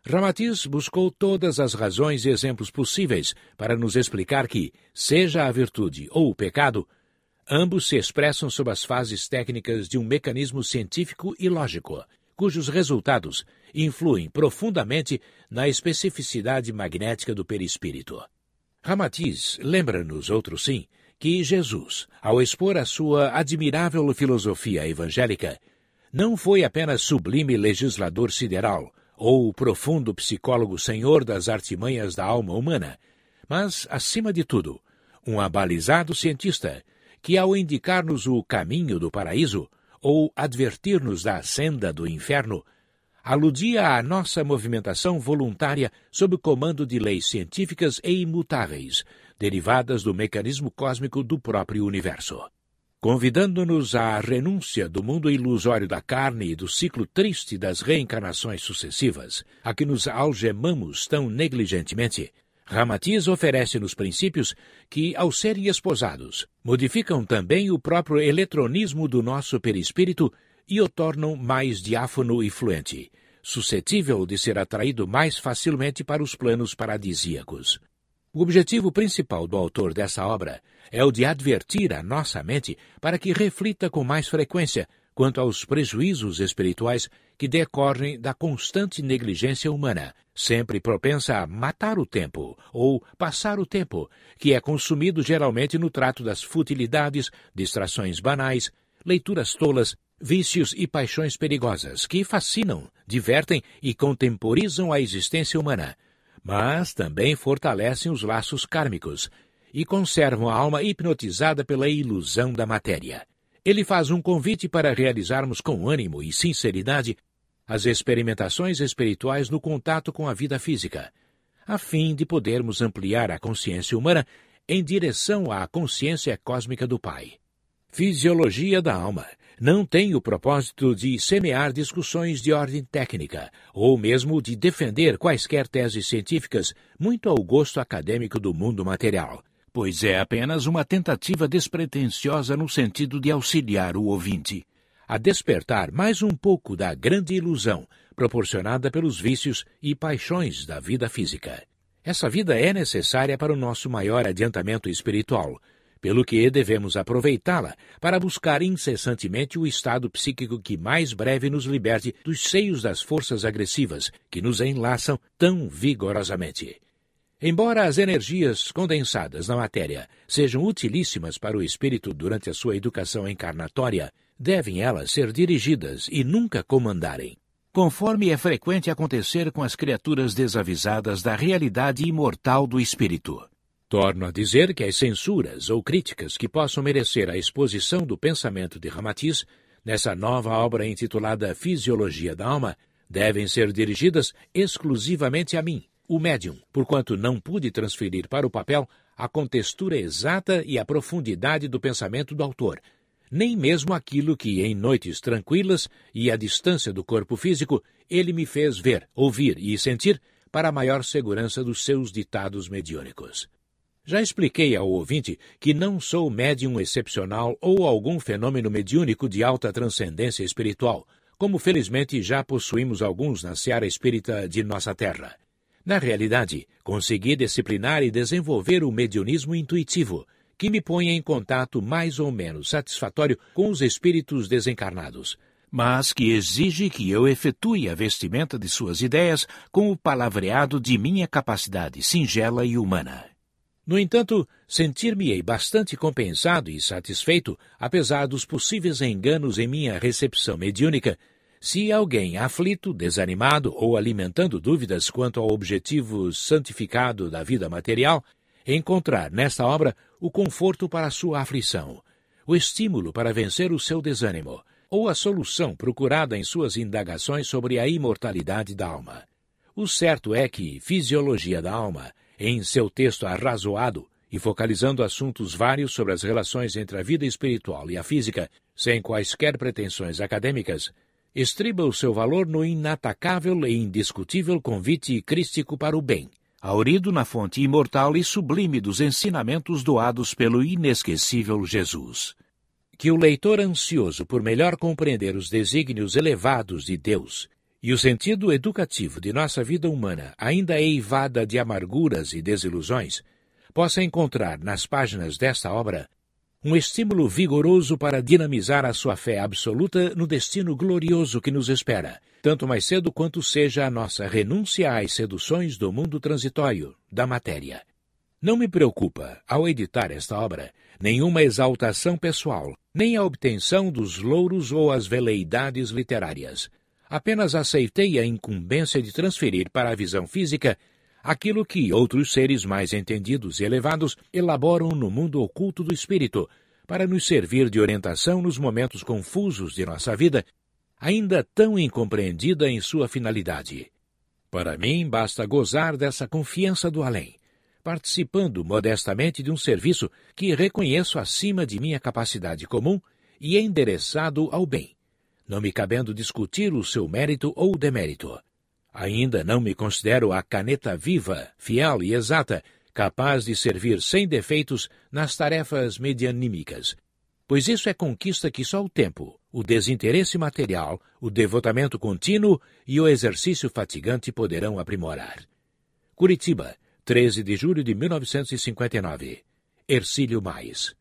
Ramatiz buscou todas as razões e exemplos possíveis para nos explicar que, seja a virtude ou o pecado, ambos se expressam sob as fases técnicas de um mecanismo científico e lógico, cujos resultados influem profundamente na especificidade magnética do perispírito. Ramatiz lembra-nos, outro sim, que Jesus, ao expor a sua admirável filosofia evangélica, não foi apenas sublime legislador sideral ou profundo psicólogo senhor das artimanhas da alma humana, mas, acima de tudo, um abalizado cientista que, ao indicar-nos o caminho do paraíso ou advertir-nos da senda do inferno, aludia à nossa movimentação voluntária sob o comando de leis científicas e imutáveis, derivadas do mecanismo cósmico do próprio universo. Convidando-nos à renúncia do mundo ilusório da carne e do ciclo triste das reencarnações sucessivas, a que nos algemamos tão negligentemente, Ramatiz oferece-nos princípios que, ao serem esposados, modificam também o próprio eletronismo do nosso perispírito e o tornam mais diáfano e fluente, suscetível de ser atraído mais facilmente para os planos paradisíacos. O objetivo principal do autor dessa obra é o de advertir a nossa mente para que reflita com mais frequência quanto aos prejuízos espirituais que decorrem da constante negligência humana, sempre propensa a matar o tempo ou passar o tempo, que é consumido geralmente no trato das futilidades, distrações banais, leituras tolas, vícios e paixões perigosas que fascinam, divertem e contemporizam a existência humana, mas também fortalecem os laços kármicos e conservam a alma hipnotizada pela ilusão da matéria. Ele faz um convite para realizarmos com ânimo e sinceridade as experimentações espirituais no contato com a vida física, a fim de podermos ampliar a consciência humana em direção à consciência cósmica do Pai. Fisiologia da alma não tem o propósito de semear discussões de ordem técnica, ou mesmo de defender quaisquer teses científicas muito ao gosto acadêmico do mundo material, pois é apenas uma tentativa despretensiosa no sentido de auxiliar o ouvinte a despertar mais um pouco da grande ilusão proporcionada pelos vícios e paixões da vida física. Essa vida é necessária para o nosso maior adiantamento espiritual, pelo que devemos aproveitá-la para buscar incessantemente o estado psíquico que mais breve nos liberte dos seios das forças agressivas que nos enlaçam tão vigorosamente. Embora as energias condensadas na matéria sejam utilíssimas para o espírito durante a sua educação encarnatória, devem elas ser dirigidas e nunca comandarem, conforme é frequente acontecer com as criaturas desavisadas da realidade imortal do espírito. Torno a dizer que as censuras ou críticas que possam merecer a exposição do pensamento de Ramatiz nessa nova obra intitulada Fisiologia da Alma devem ser dirigidas exclusivamente a mim, o médium, porquanto não pude transferir para o papel a contextura exata e a profundidade do pensamento do autor, nem mesmo aquilo que, em noites tranquilas e à distância do corpo físico, ele me fez ver, ouvir e sentir para a maior segurança dos seus ditados mediúnicos. Já expliquei ao ouvinte que não sou médium excepcional ou algum fenômeno mediúnico de alta transcendência espiritual, como felizmente já possuímos alguns na seara espírita de nossa terra. Na realidade, consegui disciplinar e desenvolver o mediunismo intuitivo, que me põe em contato mais ou menos satisfatório com os espíritos desencarnados, mas que exige que eu efetue a vestimenta de suas ideias com o palavreado de minha capacidade singela e humana. No entanto, sentir-me-ei bastante compensado e satisfeito, apesar dos possíveis enganos em minha recepção mediúnica, se alguém aflito, desanimado ou alimentando dúvidas quanto ao objetivo santificado da vida material, encontrar nesta obra o conforto para a sua aflição, o estímulo para vencer o seu desânimo, ou a solução procurada em suas indagações sobre a imortalidade da alma. O certo é que Fisiologia da Alma, em seu texto arrazoado e focalizando assuntos vários sobre as relações entre a vida espiritual e a física, sem quaisquer pretensões acadêmicas, estriba o seu valor no inatacável e indiscutível convite crístico para o bem, haurido na fonte imortal e sublime dos ensinamentos doados pelo inesquecível Jesus. Que o leitor ansioso por melhor compreender os desígnios elevados de Deus e o sentido educativo de nossa vida humana ainda é eivada de amarguras e desilusões, possa encontrar nas páginas desta obra um estímulo vigoroso para dinamizar a sua fé absoluta no destino glorioso que nos espera, tanto mais cedo quanto seja a nossa renúncia às seduções do mundo transitório, da matéria. Não me preocupa, ao editar esta obra, nenhuma exaltação pessoal, nem a obtenção dos louros ou as veleidades literárias. Apenas aceitei a incumbência de transferir para a visão física aquilo que outros seres mais entendidos e elevados elaboram no mundo oculto do espírito, para nos servir de orientação nos momentos confusos de nossa vida, ainda tão incompreendida em sua finalidade. Para mim, basta gozar dessa confiança do além, participando modestamente de um serviço que reconheço acima de minha capacidade comum e endereçado ao bem, não me cabendo discutir o seu mérito ou demérito. Ainda não me considero a caneta viva, fiel e exata, capaz de servir sem defeitos nas tarefas medianímicas, pois isso é conquista que só o tempo, o desinteresse material, o devotamento contínuo e o exercício fatigante poderão aprimorar. Curitiba, 13 de julho de 1959. Hercílio Mais.